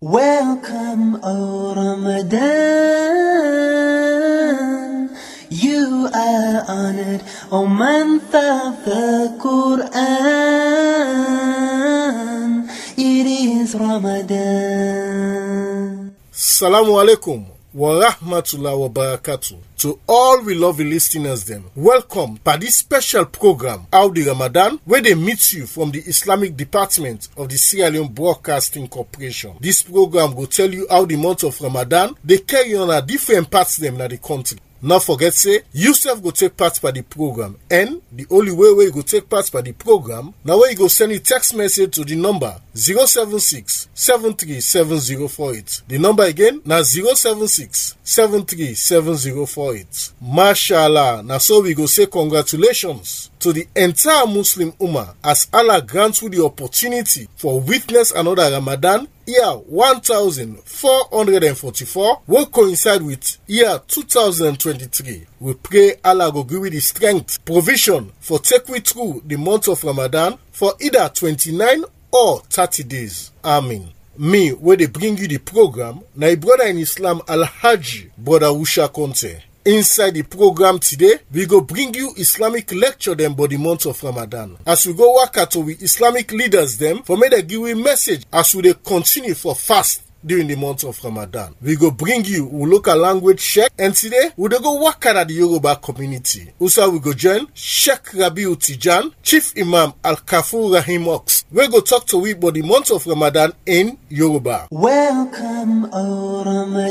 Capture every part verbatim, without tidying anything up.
Welcome, O Ramadan. You are honored, O month of the Quran. It is Ramadan. Assalamu alaikum wa rahmatullahi wa barakatuh. To all we lovely listeners them, welcome to this special program, Audi Ramadan, where they meet you from the Islamic Department of the Sierra Leone Broadcasting Corporation. This program will tell you how the month of Ramadan, they carry on at different parts them in the country. Not forget say, you self go take part by the program, and the only way where you go take part by the program, now where you go send a text message to the number zero seven six, seven three seven zero four eight. The number again, now zero seven six, seven three seven zero four eight. Mashallah, now so we go say congratulations to the entire Muslim Ummah as Allah grants you the opportunity for witness another Ramadan year one thousand four hundred forty-four will coincide with year two thousand twenty-three. We pray Allah go give you the strength, provision for take we through the month of Ramadan for either twenty-nine or thirty days. Amen. Me, where they bring you the program, na brother in Islam Al-Haji, brother Usha Conte. Inside the program today, we go bring you Islamic lecture them for the month of Ramadan. As we go work out with Islamic leaders them, for me they give you a message as we they continue for fast during the month of Ramadan. We go bring you we local language check, and today we dey go work out at the Yoruba community. Also we go join Sheikh Rabiu Tijan, Chief Imam Al-Kafur Rahim Ox. We go talk to we about the month of Ramadan in Yoruba. Welcome, O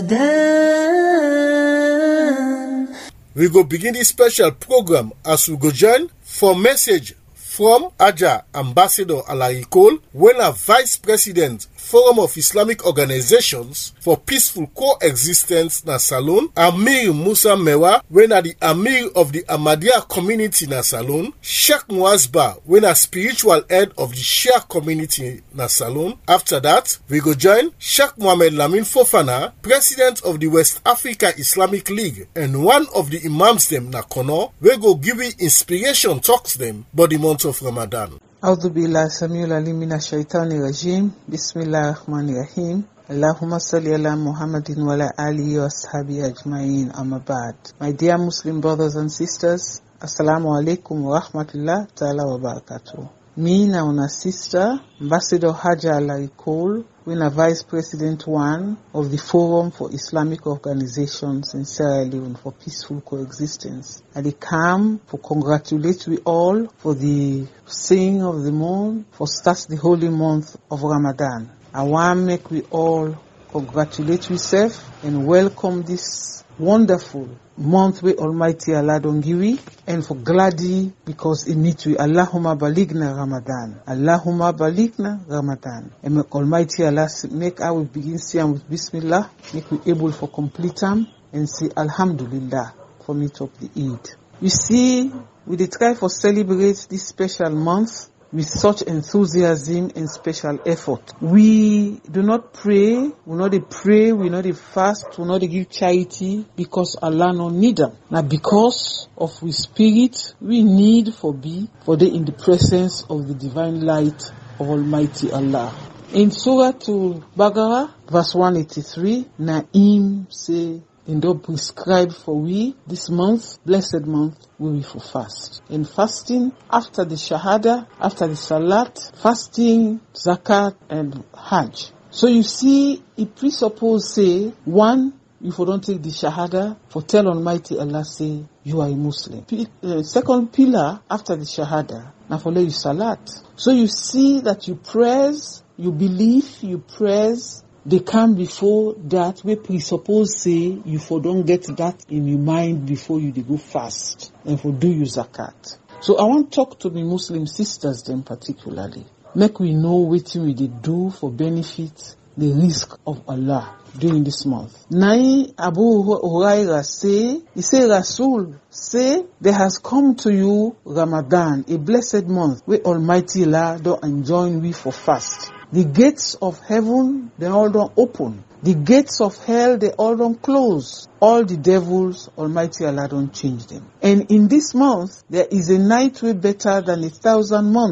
Ramadan. We go begin this special program as we go join for message from Aja Ambassador Alaikol, when a Vice President Forum of Islamic Organizations for Peaceful Coexistence na Salon, Amir Musa Mewa, when a the Amir of the Ahmadiyya community na Salon, Sheikh Muazba, when a spiritual head of the Shia community na Salon. After that, we go join Sheikh Mohammed Lamin Fofana, President of the West Africa Islamic League, and one of the Imams them na Kono, we go give you inspiration talks them about the month of Ramadan. أعوذ بالله السميع العليم من الشيطان الرجيم بسم الله الرحمن الرحيم اللهم صل على محمد وعلى آله وصحبه أجمعين أما بعد. My dear Muslim brothers and sisters, Assalamu alaikum wa rahmatullah ta'ala wa barakatuh. Me na una sister, Ambassador Haja Alaikol, when a Vice President one of the Forum for Islamic Organizations in Sierra Leone for Peaceful Coexistence. I come to congratulate we all for the seeing of the moon, for start the holy month of Ramadan. I want to make we all congratulate ourselves and welcome this wonderful month where Almighty Allah don't give we, and for gladly because it needs we. Allahumma baligna Ramadan. Allahumma baligna Ramadan. And make Almighty Allah make our begin siyam with Bismillah, make we able for complete them and say Alhamdulillah for meet up the Eid. You see, we dey try for celebrate this special month with such enthusiasm and special effort. We do not pray, we not dey pray, we not dey fast, we not dey give charity because Allah no need them. Now because of we spirit, we need for be for the in the presence of the divine light of Almighty Allah. In Surah to Baqarah, verse one eighty-three, Naim say, and don't prescribe for we this month, blessed month, will be for fast. And fasting after the Shahada, after the Salat, fasting, Zakat, and Hajj. So you see, it presupposes say, one, if you don't take the Shahada, for tell Almighty Allah say, you are a Muslim. P- uh, second pillar after the Shahada, now follow you Salat. So you see that you praise, you believe, you praise, they come before that we presuppose say you for don't get that in your mind before you they go fast and for do you zakat. So I want to talk to my Muslim sisters then particularly. Make we know what we they do for benefit the risk of Allah during this month. Nai Abu Huraira say, he say Rasul say there has come to you Ramadan, a blessed month where Almighty Allah don't enjoin we for fast. The gates of heaven, they all don't open. The gates of hell, they all don't close. All the devils, Almighty Allah don't change them. And in this month, there is a night way better than a thousand months.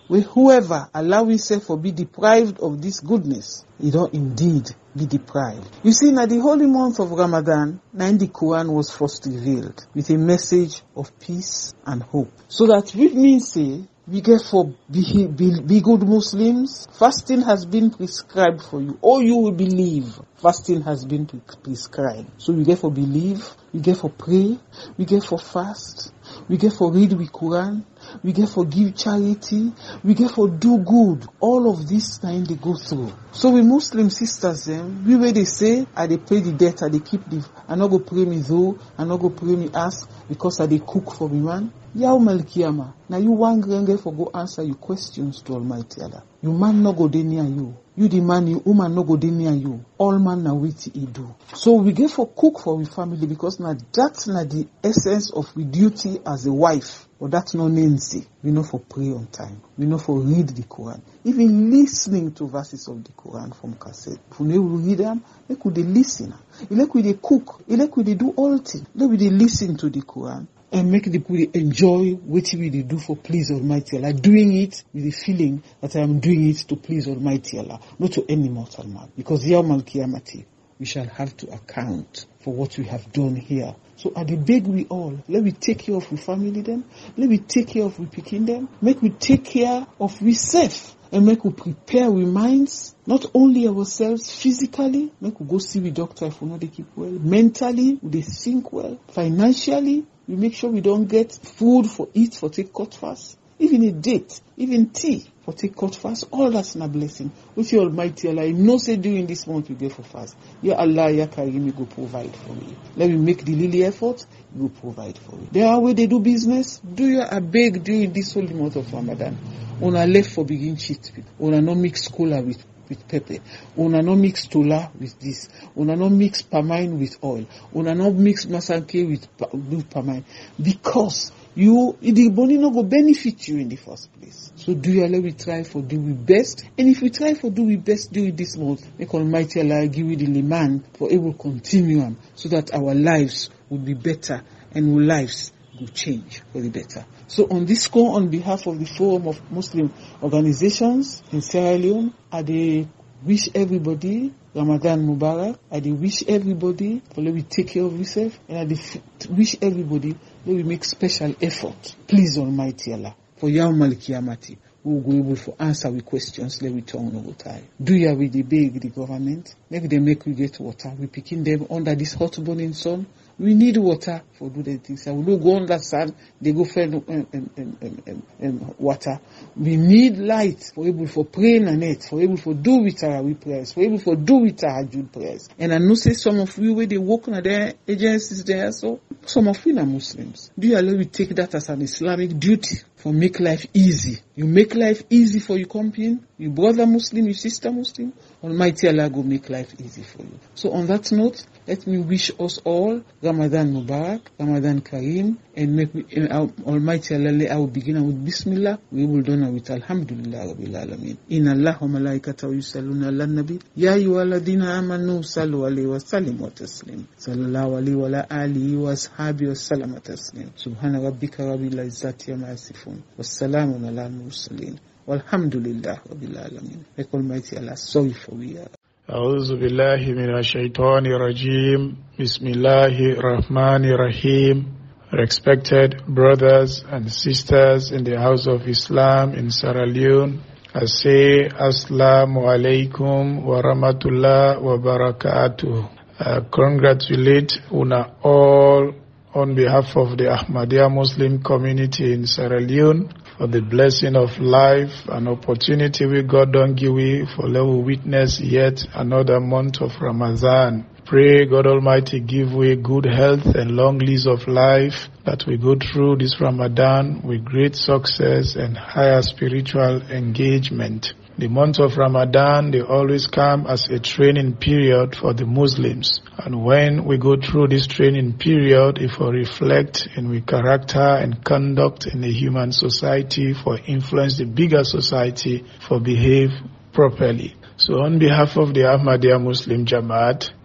with whoever allow himself to be deprived of this goodness, he don't indeed be deprived. You see, now the holy month of Ramadan, now the Quran was first revealed with a message of peace and hope. So that which means say, we get for be, be, be good Muslims, fasting has been prescribed for you. Or you will believe fasting has been pre- prescribed. So we get for believe, we get for pray, we get for fast, we get for read the Quran, we get for give charity, we get for do good. All of this time they go through. So we Muslim sisters them, we where they say, I they pay the debt, I they keep the, I not go pray me though, I not go pray me ask, because I they cook for me man. Yawm al-Qiyamah. Now you want grenge for go answer your questions to Almighty Allah. You man no go dey near you. You the man, you woman no go dey near you. All man na wait he do. So we get for cook for we family because now that's not the essence of we duty as a wife. But that's no Nancy. We know for pray on time. We know for read the Quran. Even listening to verses of the Quran from cassette. If we read them, they could listen. If we they cook, if we they do all things, let we they listen to the Quran. And make the people enjoy what we do for please Almighty Allah. Doing it with the feeling that I am doing it to please Almighty Allah, not to any mortal man. Because Yawm al-Qiyamati, we shall have to account for what we have done here. So I beg we all, let we take care of we family them, let we take care of we picking them, make we take care of we self, and make we prepare we minds, not only ourselves physically, make we go see we doctor if we know they keep well, mentally, we they think well, financially, we make sure we don't get food for eat for take cut fast, even a date, even tea for take cut fast. All that's a blessing. With your Almighty Allah, you know say during this month we go for fast. Ya Allah, Ya Karim, you go provide for me. Let me make the little effort, you go provide for me. There are way they do business. Do you a beg during this holy month of Ramadan? Una left for begin cheat people. Una no mix cola with with pepper. Una no mix tola with this. Una no mix pamine with oil. Una no mix masanke with, with pamine. Because you, the body no go benefit you in the first place. So do you let we try for do we best? And if we try for do we best during this month, make Almighty Allah give you the liman for able continuum so that our lives will be better and our lives will change for the better. So on this call, on behalf of the Forum of Muslim Organizations in Sierra Leone, I they wish everybody Ramadan Mubarak. I they wish everybody for let we take care of yourself, and I they f- wish everybody let we make special effort. Please Almighty Allah, for Yawm al-Qiyamati, we will go able to answer with questions. Let we turn no time. Do ya with the beg the government? Maybe they make we get water. We picking them under this hot burning sun. We need water for do the things. I will not go on that sand. They go find um, um, um, um, um, um, water. We need light for able for praying and it, for able for do with our prayers, for able for do with our Hajjud prayers. And I know say some of you where they work on their agencies there, so some of you are Muslims. Do you allow me take that as an Islamic duty for make life easy? You make life easy for your company, your brother Muslim, your sister Muslim. Almighty Allah go make life easy for you. So on that note, let me wish us all Ramadan Mubarak, Ramadan Kareem, and make we, uh, Almighty Allah, I will begin with Bismillah. We will do now with Alhamdulillah Rabbil Alameen. Inna Allah wa malaikatahu yusalluna ala nabi. Ya ayyuhalladhina amanu sallu alayhi wa sallimu wa taslim. Sallallahu alayhi wa ala alihi wa ashabihi wa sallam taslim. Subhana rabbika rabbil izzati amma yasifun. Wassalamu ala al-mursalin. Walhamdulillah Rabbil Alameen. Make Almighty Allah sorry for we are. أعوذ بالله من الشيطان الرجيم بسم الله الرحمن الرحيم. Respected brothers and sisters in the house of Islam in Sierra Leone, I say Assalamu alaikum wa rahmatullah wa barakatuh. I congratulate una all on behalf of the Ahmadiyya Muslim community in Sierra Leone for the blessing of life and opportunity we God don't give we for let we witness yet another month of Ramadan. Pray God Almighty give we good health and long lease of life, that we go through this Ramadan with great success and higher spiritual engagement. The month of Ramadan, they always come as a training period for the Muslims. And when we go through this training period, if we reflect in we character and conduct in the human society, for influence the bigger society, for behave properly. So on behalf of the Ahmadiyya Muslim Jamaat,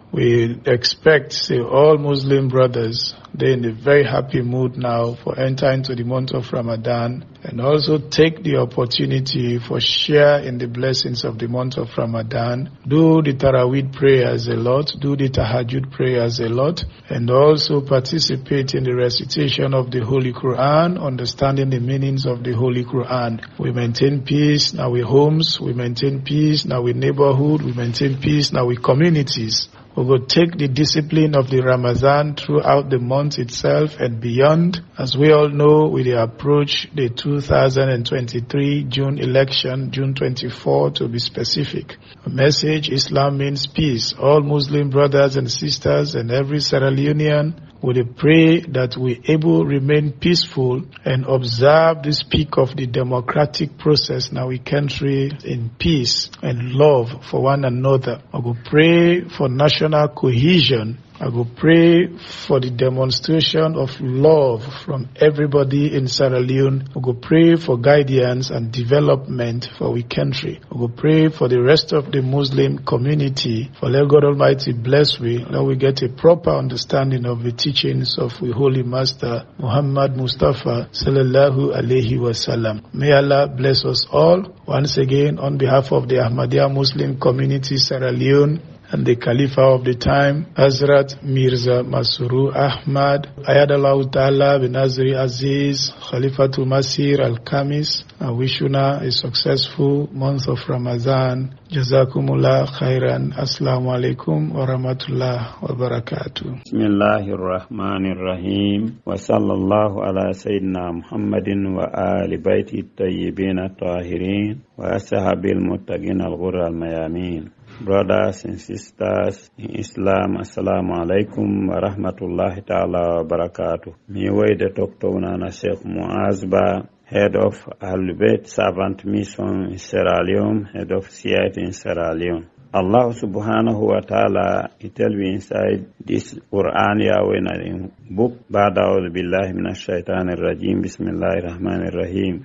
We expect, say, all Muslim brothers, they're in a very happy mood now for entering into the month of Ramadan, and also take the opportunity for share in the blessings of the month of Ramadan. Do the Taraweeh prayers a lot, do the Tahajjud prayers a lot, and also participate in the recitation of the Holy Quran, understanding the meanings of the Holy Quran. We maintain peace now with homes, we maintain peace now with neighborhood, we maintain peace now with communities. We will take the discipline of the Ramadan throughout the month itself and beyond. As we all know, we approach the two thousand twenty-three June election, June twenty-fourth to be specific. A message, Islam means peace. All Muslim brothers and sisters and every Sierra Leonean, we pray that we able remain peaceful and observe this peak of the democratic process in our country in peace and love for one another. I will pray for national cohesion. I will pray for the demonstration of love from everybody in Sierra Leone. I will pray for guidance and development for our country. I will pray for the rest of the Muslim community. For let God Almighty bless we, that we get a proper understanding of the teachings of the Holy Master Muhammad Mustafa sallallahu alaihi wasallam. May Allah bless us all. Once again, on behalf of the Ahmadiyya Muslim community Sierra Leone, and the Khalifa of the time, Hazrat Mirza Masuru Ahmad, Ayadallah Ta'ala bin Nazri Aziz, Khalifatul Masir Al-Khamis. I wish you now a successful month of Ramadan. Jazakumullah khairan. Assalamu alaikum wa rahmatullah wa barakatuh. Bismillahir Rahmanir Rahim. Wa sallallahu ala Sayyidina Muhammadin wa ali baiti tayyibin at-tahirin wa ashabil muttaqin al-ghurra al-mayamin. Brothers and sisters in Islam, Assalamu alaikum wa rahmatullahi ta'ala wa barakatuh. Me way the Doctor Unana Sheikh Muaz Ba, head of Ahlul Bayt Servant Mission in Sierra Leone, head of C I T in Sierra Leone. Allah subhanahu wa ta'ala, he tell me inside this Quran Yahweh in book, Ba'da'udhu billahi minash shaitanir rajim, bismillahir rahmanir rahim.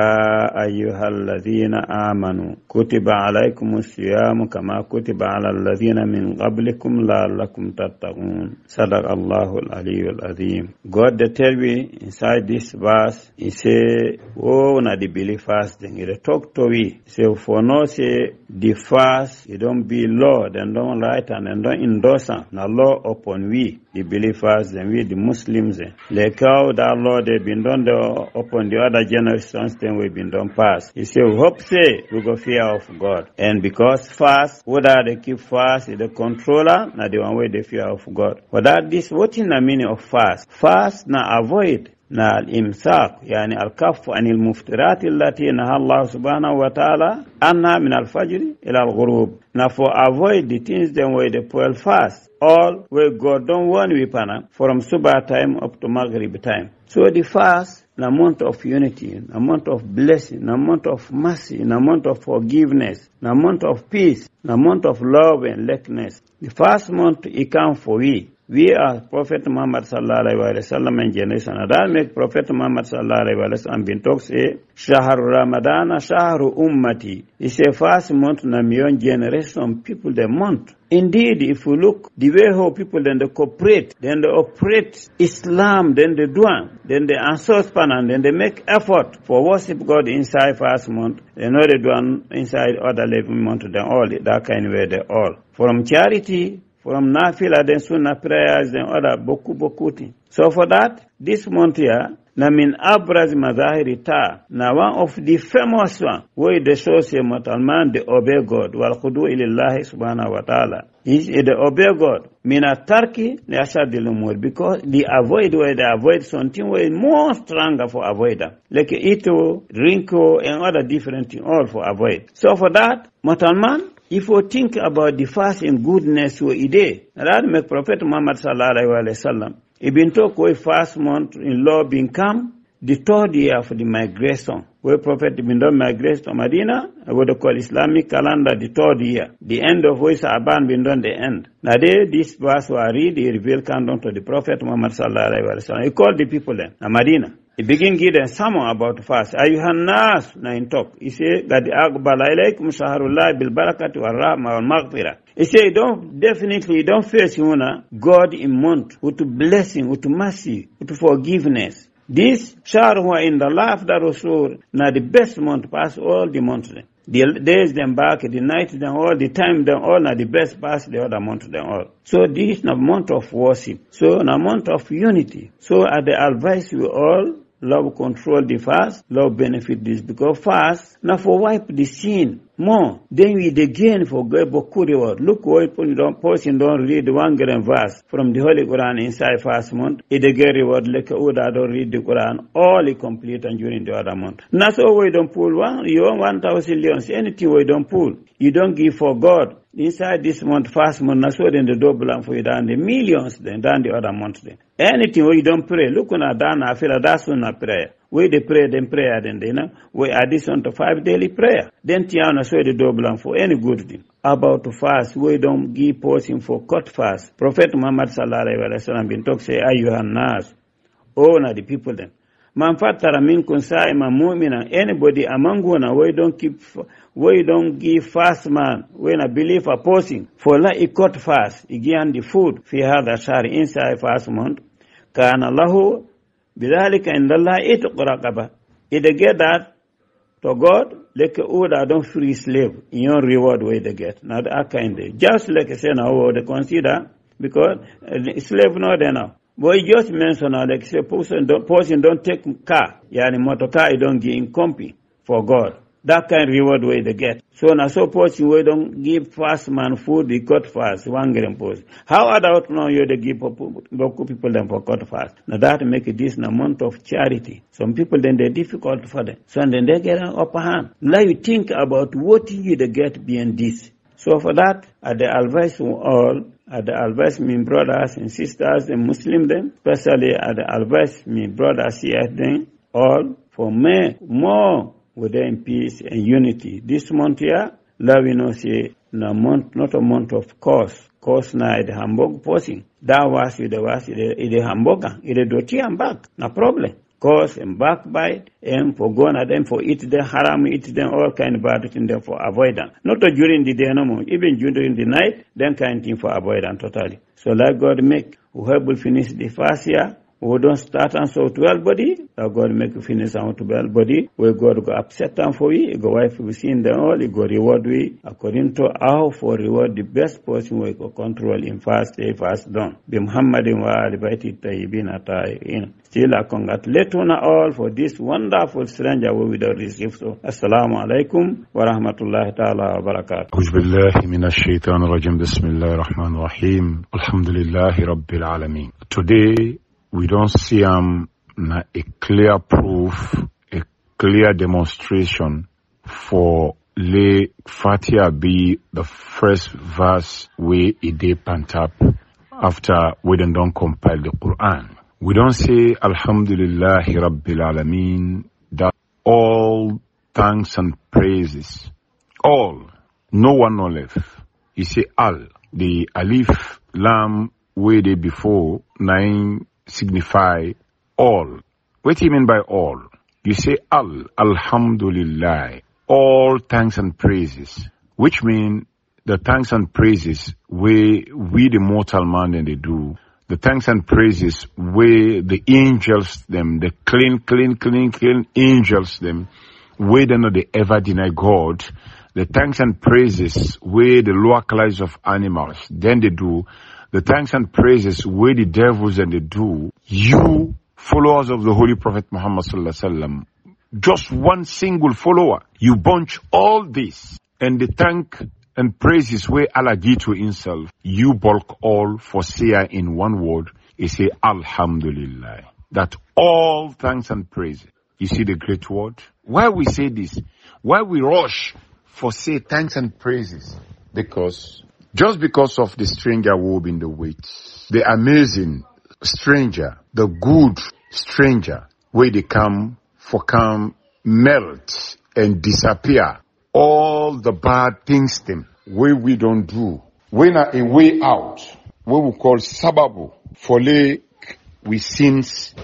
Ya ayyuhalladhina amanu, kutiba alaykumus siyamu kama kutiba alal ladhina min qablikum la'allakum tattaqun. Sadaqallahu al-aliyyul azim. God they tell me inside this verse, he say, oh, na the believers, then he talk to we. Say, for no say, the fast, you don't be law, then don't write and then don't endorse na law upon we, the believers, then we, the Muslims. Like how that law they been done the, upon the other generations, then we been done past. He say, we hope say, we go fear of God. And because fast, whether they keep fast, the controller, na the one way they fear of God. But that this, what is the meaning of fast? Fast, na avoid. na al-imsak, yani al-kaffu anil muftirati allati naha Allah subhanahu wa ta'ala anha min al-fajr ila al-ghurub. Now for avoid the things then where they pull fast, all where God don't want we pana from subah time up to maghrib time. So the fast, a month of unity, a month of blessing, a month of mercy, a month of forgiveness, a month of peace, a month of love and likeness. The first month it comes for we. We are Prophet Muhammad sallallahu alaihi wasallam and generation. And that make Prophet Muhammad sallallahu alaihi wasallam bin talk say, Shahru Ramadana, Shahru Ummati. It's a fast month na million generation people the month. Indeed, if you look the way how people then they cooperate, then they operate Islam, then they do, then they answer span and then they make effort for worship God inside fast month. They know they do inside other eleven month. Then all that kind of way they all from charity. From nafila, then sunnah prayers, then other boku boku thing. So for that, this month here, na min abraz mazahiri ta, na one of the famous one, where the show say mutalman, they obey God, wal khudu ilillahi subhanahu wa ta'ala. Is they obey God. Mina tarki, they ashad umur, because they avoid where they avoid something where more stronger for avoid them. Like ito, drinko, and other different thing, all for avoid. So for that, mutalman, if you think about the fast and goodness we ide, that make Prophet Muhammad sallallahu alaihi wasallam. He been talk with fast month in law being come the third year of the migration. Where Prophet been done migration to Medina, what they call Islamic calendar the third year. The end of which Aban been done the end. Now they this verse were read, he revealed countdown to the Prophet Muhammad sallallahu alaihi wasallam. He called the people then, Medina. He begin give them sermon about fast. Ayuhan nas na in talk. He say that the aqbala ilaykum shahrullah bil barakati wal rahma wal maghfirah. He say don't definitely don't face you know, God in month with blessing, with mercy, with forgiveness. This shahr huwa in the life that Rasul na the best month pass all the months. The days them back, the night them all, the time them all na the best pass the other month them all. So this is a month of worship. So a month of unity. So I the advise you all love control the fast, love benefit this because fast now for wipe the sin more. Then we the gain for God boku reward. Look what don't person don't read one grand verse from the Holy Quran inside fast month. It the get reward like Oda don't read the Quran all is complete and during the other month. That's all we don't pull one. You want one thousand leons. Anything we don't pull, you don't give for God. Inside this month, fast month, that's what then the double and for you down the millions, then down the other month. Then anything where you don't pray, look on a down, I feel that's on a prayer. Where they pray, then prayer, then they know. We add this on to five daily prayer. Then Tiana so the double and for any good thing. About to fast, we don't give portion for cut fast. Prophet Muhammad sallallahu alaihi wasallam been talk say, Ayuhan nas, oh na the people then. Man fatara minkum sa'iman mu'mina. Anybody among you now, we don't keep, we don't give fast man. When I believe a person for la he cut fast, he give the food fi hadha shahr inside fast month. Kana lahu bidhalika indallah itq raqaba. If they get that to God, like Uda don't free slave in your reward way they get. Not that kind of just like I say now they consider because uh, slave no they now. But he just mentioned uh, like say person don't person don't take car, yani motor car you don't give in company for God. That kind of reward way they get. So now so person we don't give fast man food, they cut fast, one gram post. How other now you they give local people them for cut fast. Now that make this an amount of charity. Some people then they're difficult for them. So then they get an upper hand. Now you think about what you they get beyond this. So for that, I the advise all, I the advise me brothers and sisters and Muslim them, especially I the advise me brothers here then, all for me more within peace and unity. This month here, love you know say, na month, not a month of course. Course na the Hamburg posing. That was the was the hamburger, the dirty and back, no problem. Cause and backbite and for going at them for eat them haram, eat them all kind of bad thing them for avoidance. Not during the day no more, even during the night, then kind thing for avoidance totally. So let God make whoever will finish the fast year, who don't start and so twelve body, let God make you finish and twelve body, where God go upset them for you, go wife we see in them all, he go reward we according to how for reward the best person we go control in fast day fast done. Be Muhammadin wa alibaiti tayyibin atayin. Still I congratulate you all for this wonderful stranger we will receive. So assalamu alaikum wa rahmatullahi ta'ala wa barakatuh. أعوذ بالله من الشيطان الرجيم بسم الله الرحمن الرحيم الحمد لله رب العالمين. Today we don't see um, a clear proof, a clear demonstration for Le Fatiha be the first verse where it dey pantap after we don't, don't compile the Quran. We don't say Alhamdulillahi Rabbil Alameen, that all thanks and praises, all, no one no left. You say Al, the Alif, Lam, way they before, nine, signify all. What do you mean by all? You say Al, Alhamdulillah, all thanks and praises, which mean the thanks and praises where we the mortal man and they do, the thanks and praises where the angels them, the clean, clean, clean, clean angels them, where they know they ever deny God, the thanks and praises where the lower class of animals, then they do, the thanks and praises where the devils and they do, you, followers of the Holy Prophet Muhammad sallallahu alaihi wasallam, just one single follower, you bunch all this, and the thank and praises where Allah give to himself, you bulk all for say in one word, he say Alhamdulillah. That all thanks and praise. You see the great word? Why we say this? Why we rush for say thanks and praises? Because just because of the stranger who in the wait, the amazing stranger, the good stranger, where they come for come melt and disappear all the bad things them where we don't do. When a way out, what we call sababu for lake we sins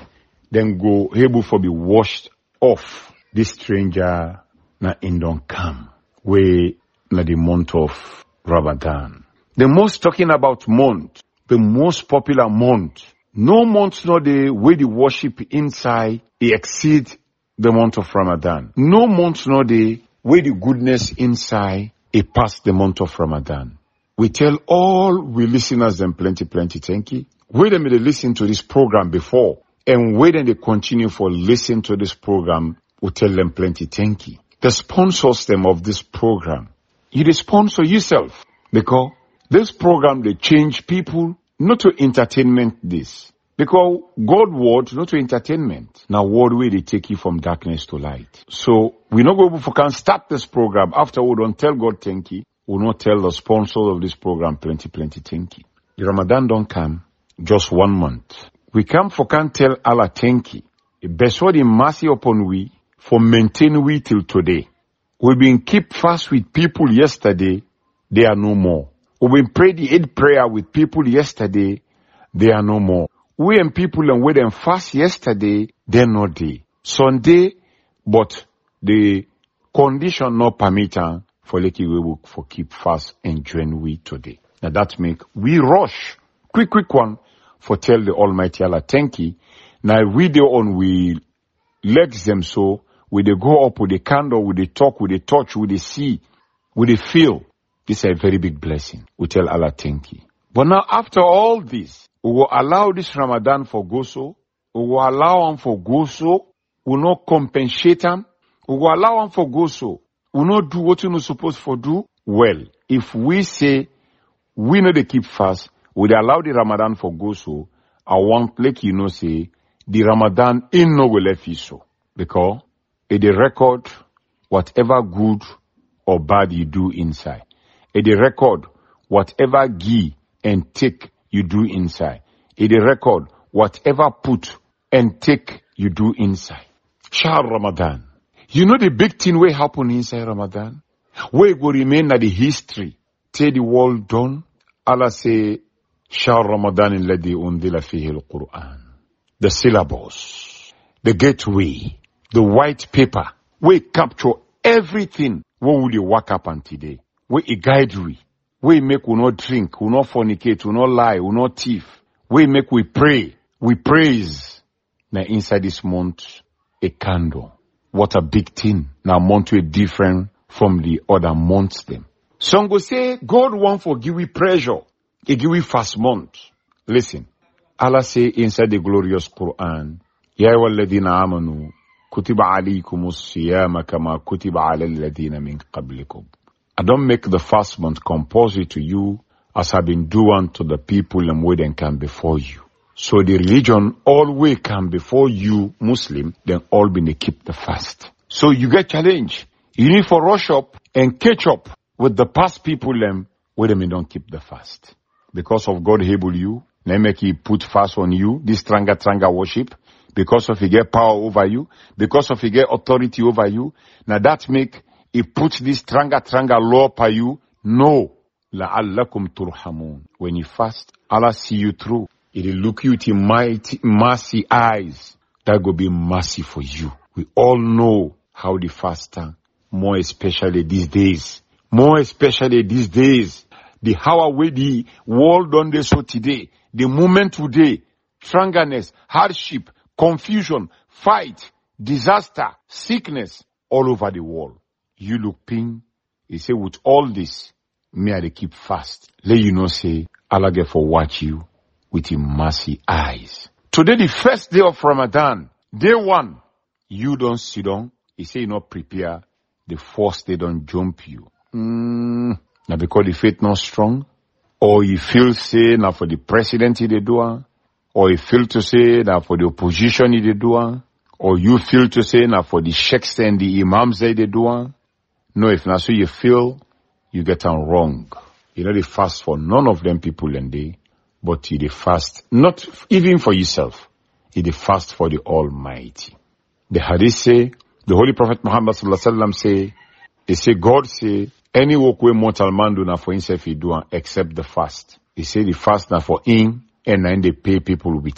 then go able for be washed off. This stranger na in don't come. We na the month of Ramadan. The most talking about month, the most popular month. No month no the way the worship inside it exceed the month of Ramadan. No month no the way the goodness inside it pass the month of Ramadan. We tell all we listeners them plenty, plenty, thank you. Wait a minute, listen to this program before. And wait and they continue for listen to this program, we tell them plenty, thank you. The sponsors them of this program. You the sponsor yourself. Because this program, they change people, not to entertainment this. Because God word, not to entertainment. Now word way they take you from darkness to light. So, we not go for can start this program. After we don't tell God thank you. We'll not tell the sponsors of this program plenty, plenty, thank you. The Ramadan don't come just one month. We come for can tell Allah thank you. Bestowed in mercy upon we for maintain we till today. We've been keep fast with people yesterday, they are no more. We've been pray the Eid prayer with people yesterday, they are no more. We and people and we them fast yesterday, they're not there. Sunday, but the condition not permit for like we will for keep fast and join we today. Now that make we rush. Quick, quick one for tell the Almighty Allah thank you. Now we do on we legs them so we they go up with the candle, with the talk, with the touch, with the see, with the feel. This is a very big blessing. We tell Allah thank you. But now after all this, we will allow this Ramadan for go so. We will allow them for go so. We will not compensate them. We will allow them for go so. We will not do what you're not supposed to do. Well, if we say we know they keep fast, we allow the Ramadan for go so, I want like you know say the Ramadan in no will let you so. Because it the record whatever good or bad you do inside. It the record whatever give and take you do inside. It the record whatever put and take you do inside. Shahr Ramadan. You know the big thing will happen inside Ramadan? Where it will remain at the history. Till the world done. Allah say, Shahr Ramadan alladhi undila fihi al-Quran. The syllabus, the gateway, the white paper, we capture everything. What will you work up on today? We a guide we. We make we not drink, we not fornicate, we not lie, we not thief. We make we pray, we praise. Now inside this month, a candle. What a big thing. Now month we different from the other months them. Some go say, God want for give we pressure. He give we fast month. Listen. Allah say inside the glorious Quran, Ya ayyuhalladhina amanu, kutiba alaykumus siyama kama kutiba alal ladhina min qablikum. I don't make the fast month compulsory to you as I've been doing to the people and waiting come before you. So the religion always come before you, Muslim, then all been to keep the fast. So you get challenged. You need for rush up and catch up with the past people them where they don't keep the fast. Because of God able you, they make he put fast on you, this tranga tranga worship, because of he get power over you, because of he get authority over you. Now that make he put this tranga tranga law per you. No. La'allakum turhamun. When you fast, Allah see you through. It'll look you with mighty, mercy eyes. That will be mercy for you. We all know how the faster, more especially these days, more especially these days, the how way the world done this so today, the moment today, strangeness, hardship, confusion, fight, disaster, sickness all over the world. You look ping, he say with all this, may I keep fast. Let you know say, Allah get for watch you with his mercy eyes. Today the first day of Ramadan, day one, you don't sit down. He say you not prepare. The first day don't jump you. Mm. Now because the faith not strong, or you feel say now for the president he dey do, or you feel to say now for the opposition he dey do, or you feel to say now for the sheikhs and the imams they dey do. No, if not so you feel, you get on wrong. You know they fast for none of them people and they, but you dey fast not even for yourself. You dey fast for the Almighty. The hadith say, the Holy Prophet Muhammad sallallahu alaihi wasallam say, he say God say, any work where mortal man do not for himself he do except the fast. He say the fast not for him and then they pay people with her.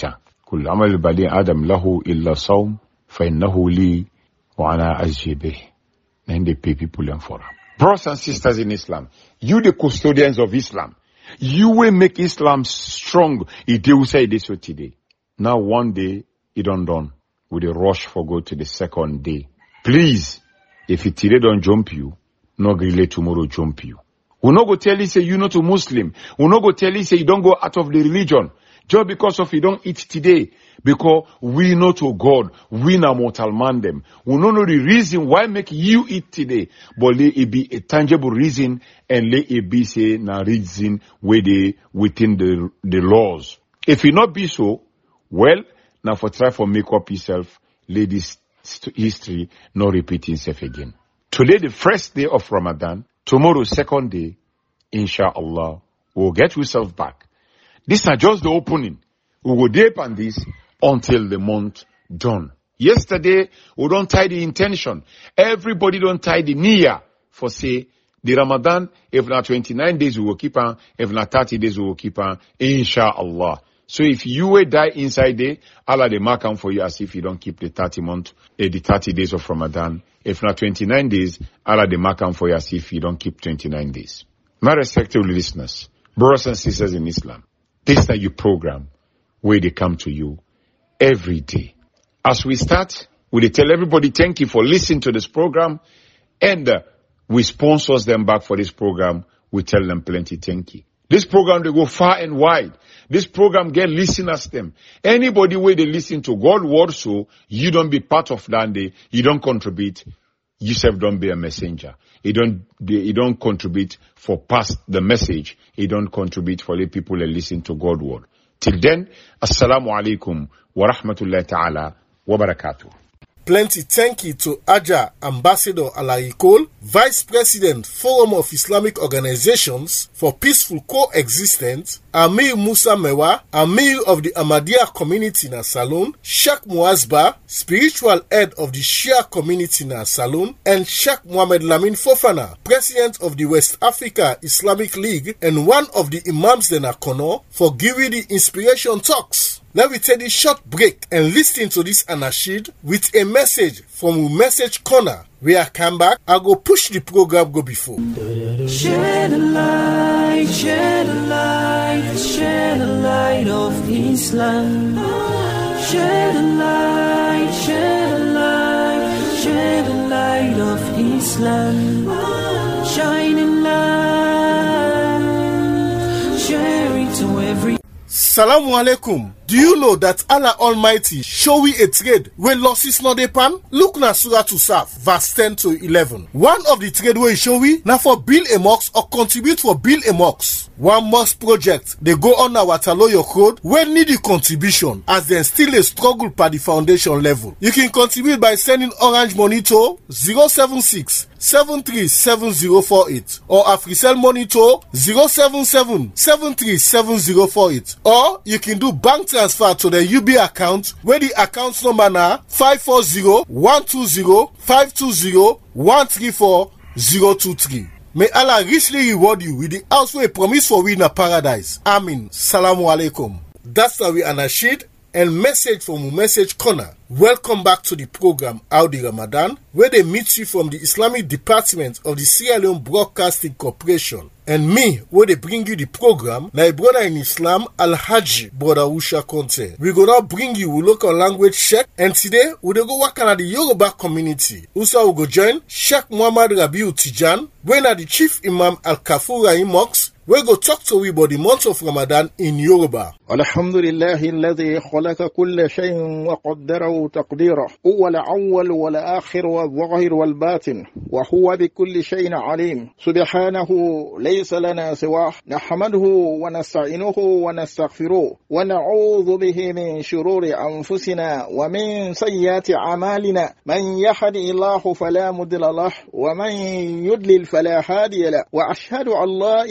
كل عمل بني آدم له إلا صوم فإنه لي وأنا أجزي به. Then they pay people and for. Brothers and sisters in Islam, you the custodians of Islam, you will make Islam strong. It will say this today. Now one day, it don't done. With a rush for go to the second day. Please, if it today don't jump you, no grille tomorrow jump you. We not go tell you say you not a Muslim. We not go tell you say you don't go out of the religion. Just because of you don't eat today. Because we know to God, we na mortal man them. We don't know the reason why make you eat today. But let it be a tangible reason and let it be say na reason where they within the the laws. If it not be so, well, now for try for make up yourself, let this history not repeat itself again. Today the first day of Ramadan, tomorrow second day, inshallah, we'll get yourself back. This is just the opening. We will deep on this until the month done. Yesterday, we don't tie the intention. Everybody don't tie the niyyah for say, the Ramadan, if not twenty-nine days we will keep on, if not thirty days we will keep on, inshallah. So if you will die inside there, Allah they mark out for you as if you don't keep the thirty month, eh, the thirty days of Ramadan. If not twenty-nine days, Allah they mark out for you as if you don't keep twenty-nine days. My respected listeners, brothers and sisters in Islam, this is your program where they come to you every day. As we start, we tell everybody thank you for listening to this program, and uh, we sponsors them back for this program. We tell them plenty thank you. This program they go far and wide. This program get listeners them. Anybody where they listen to God word, so you don't be part of that day, you don't contribute, yourself don't be a messenger. You don't you don't contribute for pass the message. You don't contribute for the people that listen to God word. Till then, assalamu alaikum wa rahmatullahi ta'ala wa barakatuh. Plenty thank you to Aja Ambassador Alayi Cole, Vice President, Forum of Islamic Organizations for Peaceful Coexistence, Amir Musa Mewa, Amir of the Ahmadiyya Community in Salon, Sheikh Muazba, Spiritual Head of the Shia Community in Salon, and Sheikh Mohammed Lamin Fofana, President of the West Africa Islamic League and one of the Imams in Akono, for giving the inspiration talks. Let me take this short break and listen to this anashid with a message from Message Corner. Where I come back, I go push the program go before. Share the light, share the light, share the light of Islam. Share the light, share the light, share the light of Islam. Shining light, share it to every. Salamu alaikum. Do you know that Allah Almighty show we a trade where losses not dey pan? Look na Surah to Saf, verse ten to eleven. One of the trade where he show we na for build a mosque or contribute for build a mosque. One mosque project they go on our Wataloyo code where need the contribution as then still a struggle per the foundation level. You can contribute by sending orange money to zero seven six seven three seven zero four eight or Africell money to zero seven seven seven three seven zero four eight, or you can do bank transfer to the U B account where the account number na five four zero one two zero five two zero one three four zero two three. May Allah richly reward you with the house we promise for we in a paradise. Amin. Salamu alaikum. That's how we anashid and message from Message Corner. Welcome back to the program Audi Ramadan, where they meet you from the Islamic Department of the Sierra Leone Broadcasting Corporation. And me, where they bring you the program, my brother in Islam, Al-Hajj, Brother Usha Conte. We gonna bring you a local language check, and today, we go work on the Yoruba community. Also, we go join Sheikh Muhammad Rabiu Tijan, when at the Chief Imam Al-Kafur Rahim Mosque, we go talk to you about the month of Ramadan in Yoruba. Alhamdulillah الذي خلق كل شيء وقدره تقديره هو الأول والآخر والظاهر والباطن وهو بكل شيء عليم سبحانه ليس لنا سواه نحمده ونستعينه ونستغفره ونعوذ به من شرور أنفسنا ومن سيئات أعمالنا من يهد الله فلا مضل له ومن يضلل فلا هادي له وأشهد أن لا إله إلا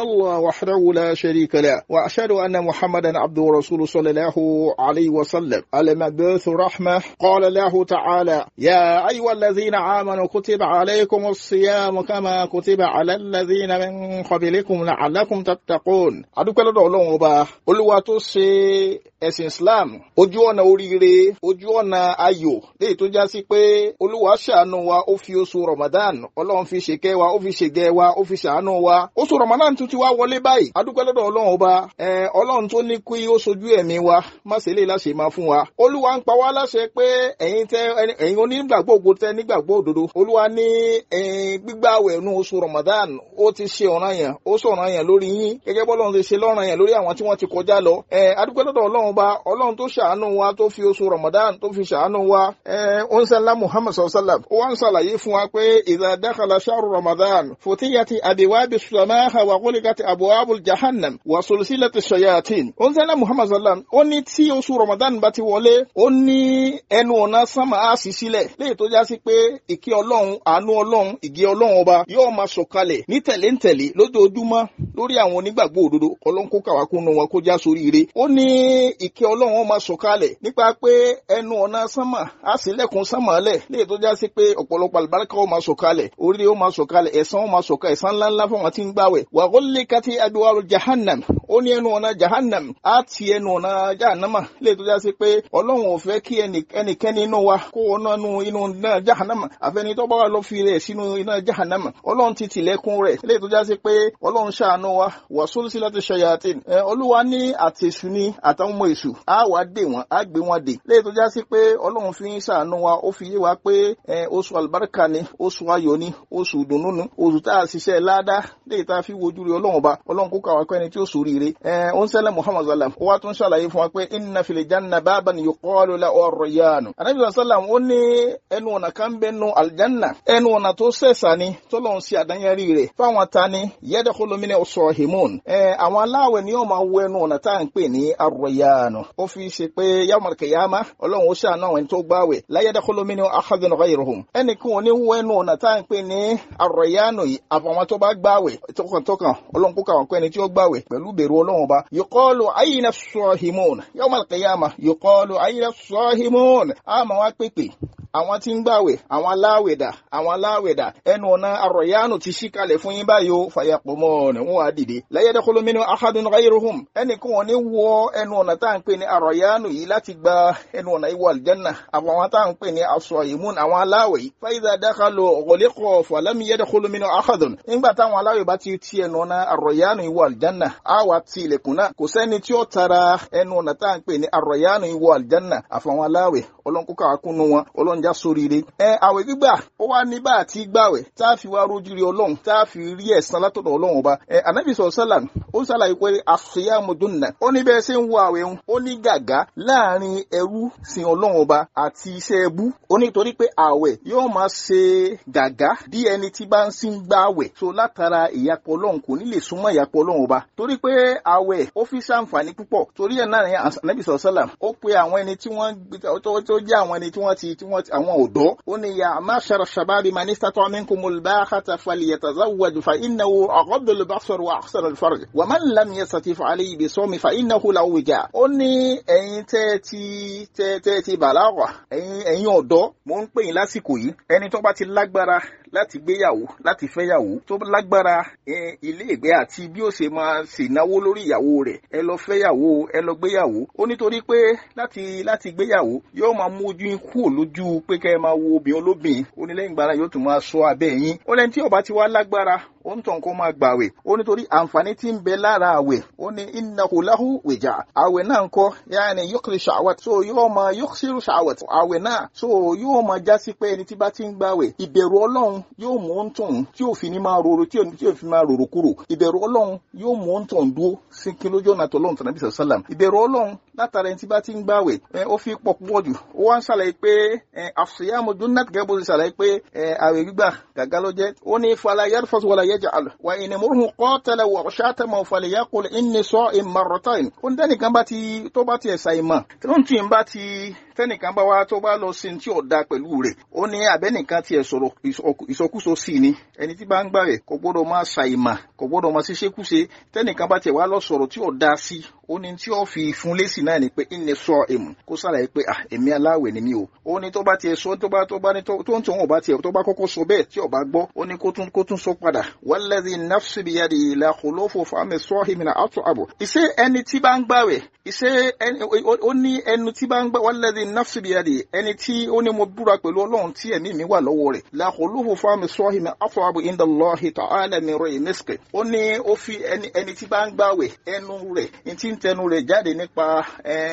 الله وحده لا شريك له وأشهد أن محمدا عبده ورسوله صلى الله عليه وسلم المبعوث رحمة. قال له تعالى يا أيها الذين آمنوا كتب عليكم الصيام كما كتب على الذين من قبلكم لعلكم تتقون. adúpẹ́ lọ́dọ̀ Ọlọ́run Ọba Olúwa tó ṣe ẹ̀sìn Islam ojú ọ̀nà oríire ojú ọ̀nà ayọ̀ léyìí tó já sí pé Olúwa ṣàánú wa ó fi oṣù Ramadan Ọlọ́run fi ṣèkẹ́ wa ó fi ṣègẹ́ wa ó fi ṣàánú wa. oṣù Ramadan tún ti wá wọlé báyìí adúpẹ́ lọ́dọ̀ Ọlọ́run Ọba ẹ Ọlọ́run tó ní kí ó sojú ẹ̀mí wa má ṣe lè láṣẹ máa fún wa. Olúwa ń pa wá láṣẹ pé ẹ̀yin tẹ ẹ̀yin onígbàgbọ́ ògo tẹ nígbàgbọ́ òdodo Olúwa ní gbígbààwẹ̀ nínú oṣù Ramadan ó ti ṣe ọ̀ranyàn ó sọ ọ̀ranyàn lórí yín gẹ́gẹ́ bọ́lọ́run ti ṣe lọ́ranyàn lórí àwọn tí wọ́n ti kọjá lọ. ẹ adúpẹ́ lọ́dọ̀ Ọlọ́run Ọba Ọlọ́run tó ṣàánú wa tó fi oṣù Ramadan tó fi ṣàánú wa. ẹ oníṣẹ́lá Muhammad sallallahu alaihi wasallam ó wá ń ṣàlàyé fún wa pé idha dakhala shahru Ramadan futiyati abwabi as-samaha wa ghuliqat abwabul jahannam wa sulsilati ash-shayatin. oníṣẹ́lá Muhammad sallallahu alaihi wasallam ó ní tí oṣù Ramadan bá ti wọlé ó ní ẹnu ọ̀nà sánmà á ṣí sílẹ̀ léyìí tó já sí pé ìkẹ́ Ọlọ́run àánú Ọlọ́run ìgẹ́ Ọlọ́run Ọba yóò máa sọ̀kalẹ̀ ní tẹ̀léǹtẹ̀lé lójoojúmọ́ lórí àwọn onígbàgbọ́ òdodo Ọlọ́run kó kàwá kúnnú wọn kó já sórí ire. ó ní ìkẹ́ Ọlọ́run ó máa sọ̀kalẹ̀ nípa pé ẹnu ọ̀nà sánmà á ṣílẹ̀kùn sánmà lẹ̀ léyìí tó já sí pé ọ̀pọ̀lọpọ̀ àlùbáríkà ó máa sọ̀kalẹ̀ oríire ó máa sọ̀kalẹ̀ ẹ̀san ó máa sọ̀kalẹ̀ ẹ̀san ńláńlá fún wọn tí ń gbàwẹ̀. wa ghulliqati abwabu jahannam ó ní ẹnu ọ̀nà jahannam á ti ẹnu ọ̀nà jahannama léyìí tó já sí pé Ọlọ́run ò fẹ́ kí ẹnikẹ́ni inú wa kó wọnú inú náà jahannama àfẹni tó bá wà lọ fi rẹ̀ sínú iná jahannama Ọlọ́run ti tilẹ̀kùn rẹ̀ léyìí tó já sí pé Ọlọ́run ṣàánú wa wa sulsilati shayatin. ẹ Olúwa ní àtẹ̀sù ní àtàwọn ọmọ èṣù á wà dé wọn á gbé wọn dè léyìí tó já sí pé Ọlọ́run fi ń ṣàánú wa ó fi yé wa pé oṣù àlùbáríkà ni oṣù ayọ̀ ni oṣù ìdùnnú ni oṣù tá a ṣiṣẹ́ ládàá léyìí tá a fi wojú rí Ọlọ́run Ọba Ọlọ́run kó kàwá kẹ́ni tí ó sóríire. ẹ ó ń ṣẹlẹ̀ Muhammad sallam ó wá tún ṣàlàyé fún wa pé inna fil janna baban yuqalu lahu ar-rayyan. Ànábì sallam ó ní ẹnu ọ̀nà kan bẹ nínú aljanna ẹnu ọ̀nà tó sẹ̀sà ni tọ́lọ́run sí àdáyẹrí rẹ̀ fáwọn ta ni yadkhulu minhu as-sahimun. ẹ àwọn aláwẹ̀ ni yóò máa wọ ẹnu ọ̀nà tá à ń pè ní ar-rayyan. ó fi ṣe pé yawmal qiyamah Ọlọ́run ó ṣàánú àwọn ẹni tó gbààwẹ̀ la yadkhulu minhu ahadun ghayruhum. ẹnì kí wọn ní wọ ẹnu ọ̀nà tá à ń pè ní ar-rayyan yìí àfàwọn tó bá gbààwẹ̀ tọkàntọkàn Ọlọ́run kó kàwọn kọ́ ẹni tí ó gbààwẹ̀ pẹ̀lú bẹ̀rù Ọlọ́run Ọba. yuqalu ayna as-sahimun yawmal qiyamah yuqalu ayna as-sahimun. a máa wá pèpè àwọn tí ń gbàwẹ̀ àwọn aláwẹ̀dà àwọn aláwẹ̀dà ẹnu ọ̀nà àrọ̀yánù ti ṣí kalẹ̀ fún yín báyìí ó fayaqumuna wọn wá dìde la yadkhulu minhu ahadun ghayruhum. ẹnìkan wọn ní wọ ẹnu ọ̀nà tá à ń pè ní àrọ̀yánù yìí láti gba ẹnu ọ̀nà ìwọ àlìjánà àwọn tá à ń pè ní as-saimun àwọn aláwẹ̀ yìí. fa idha dakhalu ghuliqa falam yadkhulu minhu ahadun. nígbà táwọn aláwẹ̀ bá ti ti ẹnu ọ̀nà àrọ̀yánù ìwọ àlìjánà á wá ti ilẹ̀kùn náà kò sẹ́ni tí ó tara ẹnu ọ̀nà tá à ń pè ní àrọ̀yánù ìwọ àlìjánà àfàwọn aláwẹ̀ Ọlọ́run kó kàwá kúnnú wọn Ọlọ́run já sóríire. ẹ àwẹ̀ gbígbà ó wá ní bá àti gbàwẹ̀ tá a fi wá rójú rí Ọlọ́run tá a fi rí ẹ̀san látọ̀dọ̀ Ọlọ́run Ọba. ẹ Ànábì sọ̀sálàm ó ṣàlàyé pé as-siyamu junna ó ní bẹ́ẹ̀ ṣe ń wo àwẹ̀ ń ó ní gàgá láàrin ẹrú sin Ọlọ́run Ọba àti iṣẹ́ ẹbú. ó ní torí pé àwẹ̀ yóò máa ṣe gàgá bí ẹni tí bá ń sin gbàwẹ̀ so látara ìyapọ̀ Ọlọ́run kò ní lè súnmọ́ ìyapọ̀ Ọlọ́run Ọba torí pé àwẹ̀ ó fi ṣàǹfààní púpọ̀ torí ẹ̀ náà ní Ànábì sọ̀sálàm ó pe àwọn ẹni tí wọ́n tó jẹ́ àwọn ẹni tí wọ́n ti tí wọ́n ti àwọn ọ̀dọ́ ó ní ya ma'shara shababi man istata'a minkumul ba'ata falyatazawwaj fa innahu aghaddu al-basar wa ahsanu al-farj wa man lam yastati' fa alayhi bisawmi fa innahu lahu wija. ó ní ẹ̀yin tẹ́ ti tẹ́ tẹ́ ti bàlágà ẹ̀yin ẹ̀yin ọ̀dọ́ mo ń pè yín lásìkò yìí ẹni tó bá ti lágbára láti gbéyàwó láti fẹ́yàwó tó lágbára ilé ìgbé àti bí ó ṣe máa ṣènáwó lórí ìyàwó rẹ̀ ẹ lọ fẹ́yàwó ẹ lọ gbéyàwó. ó nítorí pé láti láti gbéyàwó yóò máa mú ojú yín kúrò lójú pé kẹ́ ẹ máa wo obìnrin olóbìnrin ó ní lẹ́yìn gbára yóò tún máa ṣọ́ abẹ́ yín. ó lẹ́ni tí ó bá ti wá lágbára ó ń tàn kó máa gbàwẹ̀ ó nítorí àǹfààní tí ń bẹ lára àwẹ̀ ó ní innahu lahu wija. àwẹ̀ náà ń kọ́ yaani yukri sha'wat so yóò máa yuksiru sha'wat àwẹ̀ náà so yóò máa já sí pé ẹni tí bá ti ń gbàwẹ̀ ìbẹ̀rù Ọlọ́run yóò mú ń tàn tí ò fi ní máa rorò tí ò fi máa rorò kúrò ìbẹ̀rù Ọlọ́run yóò mú ń tàn dúró sí kí lójú ọ̀nà tó lọ́run tàbí sàlám ìbẹ̀rù Ọlọ́run látara ẹni tí bá ti ń gbààwẹ̀ ó fi pọ̀ púpọ̀ jù ó wá ń ṣàlàyé pé as-siyamu junnat gẹ́gẹ́ bó ti ṣàlàyé pé àwẹ̀ gbígbà gàgá ló jẹ́ ó ní fala yarfus wala yaj'al wa in murhu qatala wa shatama falyaqul inni sa'im marratayn ó ní tẹ́nìkan bá ti tó bá ti ẹ̀sà ìmọ̀ tí ó ń tì ń bá ti tẹ́nìkan bá wá tó bá lọ sí tí ò da pẹ̀lú rẹ̀ ó ní abẹ́nìkan tiẹ̀ sọ̀rọ̀ ìsọkúsọ sí ni ẹni tí bá ń gbààwẹ̀ kò gbọ́dọ̀ máa ṣàìmọ̀ kò gbọ́dọ̀ máa ṣiṣẹ́kúṣe tẹ́nìkan bá tiẹ̀ wá lọ sọ̀rọ̀ tí ò da sí ó ní tí ó fi fún lésì náà ni pé inni sa'im kó ṣàlàyé pé ah èmi aláwẹ̀ ni mí o ó ní tó bá tiẹ̀ sọ tó bá tó bá ní tó ń tó wọn bá tiẹ̀ tó bá kọ́kọ́ sọ bẹ́ẹ̀ tí ó bá gbọ́ ó ní kó tún kó tún sọ padà walladhi nafsi biyadihi la khulufu fami sa'imina at'abu ìṣe ẹni tí bá ń gbààwẹ̀ ìṣe ó ní ẹnu tí bá ń gbà walladhi nafsi biyadihi ẹni tí ó ní mo búra pẹ̀lú Ọlọ́run tí ẹ̀mí mi wà lọ́wọ́ rẹ̀ la khulufu fami sa'imina at'abu inda Allahi ta'ala min ri'i misk ó ní ó fi ẹni ẹni tí bá ń gbààwẹ̀ ẹnu rẹ̀ ní tí ń tẹnu rẹ̀ jáde nípa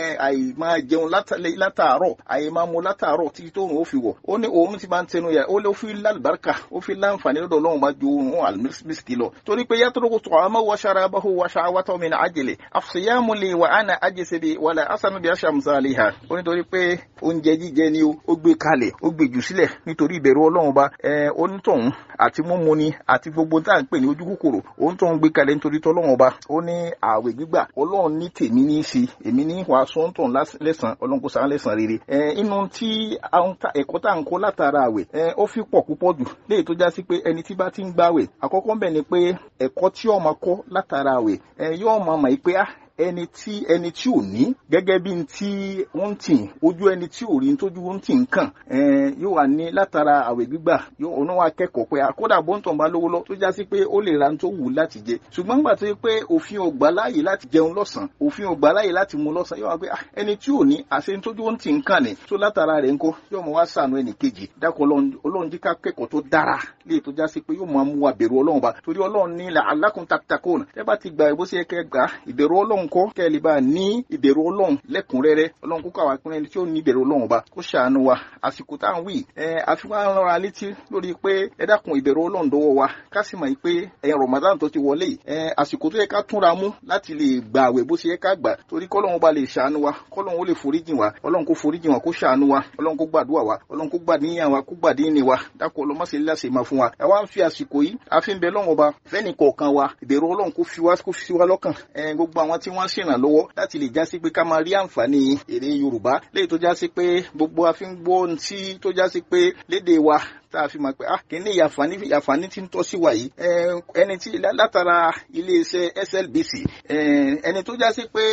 àìmáa jẹun látàárọ̀ àìmáa mu látàárọ̀ tí tóun ó fi wọ̀ ó ní òun ti máa ń tẹnu yà ó lè fi lálùbáríkà ó fi láǹfààní lọ́dọ̀ Ọlọ́run máa ju òun àlùmísìkì lọ torí pé yatruku ta'amahu wa sharabahu wa shahwatahu min ajli as-siyamu li wa ana ajzibi wala asanu bi ashamsaliha ó ní torí pé oúnjẹ jíjẹ ni ó gbé kalẹ̀ ó gbé jù sílẹ̀ nítorí ìbẹ̀rù Ọlọ́run bá onítọ̀hún àti mímu ni àti gbogbo tá à ń pè ní ojú kòkòrò onítọ̀hún gbé kalẹ̀ nítorí tọ́lọ́run bá ó ní ààwẹ̀ gbígbà Ọlọ́run ní tèmi ní í ṣe èmi ní wàá sọ́ńtọ̀ lẹ́sàn Ọlọ́run kó san lẹ́sàn rere inú tí ẹ̀kọ́ tá à ń kó látara àwẹ̀ ó fi pọ̀ púpọ̀ jù léyìí tó já sí pé ẹni tí bá ti ń gbààwẹ̀ àkọ́kọ́ ń bẹ̀ ni pé ẹ̀kọ́ tí ó máa kọ́ látara àwẹ̀ yóò máa mọ̀ pé ẹni tí ẹni tí ò ní gẹ́gẹ́ bí n tí wọ́n tì ojú ẹni tí ò rí n tójú wọ́n tì ń kàn yóò wà ní látara àwẹ̀ gbígbà yóò ọ̀nà wa kẹ́kọ̀ọ́ pé àkọ́dà bóńtàn bá lówó lọ tó já sí pé ó lè ra n tó wù láti jẹ ṣùgbọ́n nígbà tó yẹ pé òfin ò gbà láàyè láti jẹun lọ́sàn òfin ò gbà láàyè láti mu lọ́sàn yóò wá pé ẹni tí ò ní àṣẹ n tójú wọ́n tì ń kàn ní tó látara rẹ̀ ńkọ́ yóò mọ wá ṣàánú ẹnì kejì dákọ̀ Ọlọ́run jí ká kẹ́kọ̀ọ́ tó dára lè tó já sí pé yóò máa mú wa bẹ̀rù Ọlọ́run bá torí Ọlọ́run ní la'allakum tattaqun tẹ́ bá ti gbà bó ṣe yẹ kẹ́ gbà ìbẹ̀rù Ọlọ́run kọ́ kẹ́ lè bá ní ìbẹ̀rù Ọlọ́run lẹ́kùnrẹ́rẹ́ Ọlọ́run kó káwa pín ẹni tí ó ní ìbẹ̀rù Ọlọ́run bá kó ṣàánú wa àsìkò tá à ń wí àfihàn rán ra létí lórí pé ẹ dákun ìbẹ̀rù Ọlọ́run dọwọ́ wa ká sì mọ̀ pé ẹ̀yìn Ramadan tó ti wọlé àsìkò tó yẹ ká túnra mú láti lè gbà àwẹ̀ bó ṣe yẹ ká gbà torí kọ́lọ́run bá lè ṣàánú wa kọ́lọ́run ó lè foríjìn wa Ọlọ́run kó foríjìn wa kó ṣàánú wa Ọlọ́run kó gbàdúrà wa Ọlọ́run kó gbàdíyàn wa kó gbàdíyìn wa dákun ọlọ́mọṣẹ́ láṣẹ máa fún wa ẹ wá ń fi àsìkò yìí àfi ń bẹ lọ́wọ́ ba fẹ́ni kọ̀ọ̀kan wa ìbẹ̀rù Ọlọ́run kó fi wá kó fi wá lọ́kàn gbogbo àwọn tí wọ́n ṣèrànlọ́wọ́ láti lè já sí pé ká máa rí àǹfààní èdè Yorùbá léyìí tó já sí pé gbogbo a fi ń gbọ́ ohun tí tó já sí pé lédè wa tá a fi mọ̀ pé ah kìíní ìyàfàní ìyàfàní tí ń tọ́ sí wa yìí ẹni tí látara iléeṣẹ́ S L B C ẹni tó já sí pé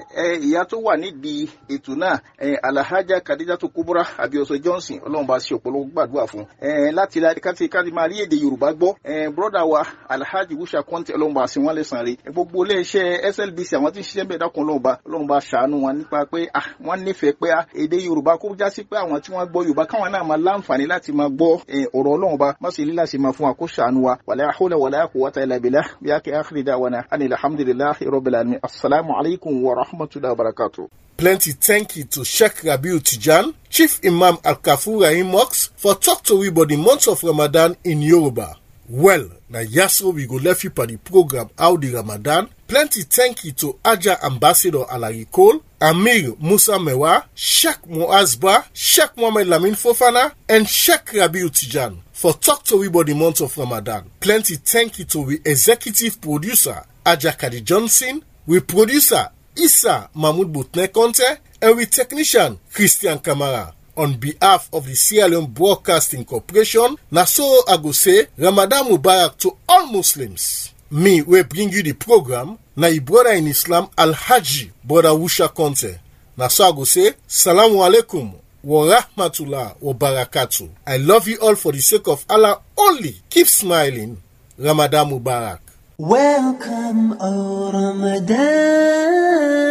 ìyá tó wà nídìí ètò náà Alhaja Khadijatu Kubra Abioso Johnson Ọlọ́run bá ṣe ọ̀pọ̀lọpọ̀ gbàdúrà fún láti káti káti máa rí èdè Yorùbá gbọ́ brọ́dà wa Alhaji Wusha Konte Ọlọ́run bá ṣe wọ́n lẹ́sàn rẹ̀ gbogbo iléeṣẹ́ S L B C àwọn tí ń ṣiṣẹ́ bẹ́ẹ̀ dákun Ọlọ́run bá Ọlọ́run bá ṣàánú wọn nípa pé ah wọ́n nífẹ̀ẹ́ pé èdè Yorùbá kó já sí pé àwọn tí wọ́n gbọ́ Yorùbá káwọn náà máa láǹfààní láti máa gbọ́ ọ̀rọ̀ Ọlọ́run bá má sì lílá sí máa fún wa kó ṣàánú wa wala hawla wala quwwata illa billah bí a kì í ákìrì dáwana anil hamdulillahi rabbil alamin assalamu alaikum wa rahmatullahi wa barakatuh. Plenty thank you to Sheikh Rabiu Tijan, Chief Imam Al-Kafur Rahim Mosque, for talk to we about the month of Ramadan in Yoruba. Well, now yaso we go left you for the program How the Ramadan. Plenty thank you to Aja Ambassador Alari Cole, Amir Musa Mewa, Sheikh Muazba, Sheikh Mohamed Lamin Fofana, and Sheikh Rabiu Tijan for talk to we about the month of Ramadan. Plenty thank you to we executive producer Aja Kadi Johnson, we producer Issa Mahmoud Butne Conte, and we technician Christian Kamara. On behalf of the Sierra Leone Broadcasting Corporation, Naso I go say Ramadan Mubarak to all Muslims. Me, we bring you the program, na your brother in Islam, Al-Haji, brother Wusha Conte. Naso I go say, Salamu alaikum wa rahmatullah wa barakatuh. I love you all for the sake of Allah only. Keep smiling. Ramadan Mubarak. Welcome, O Ramadan.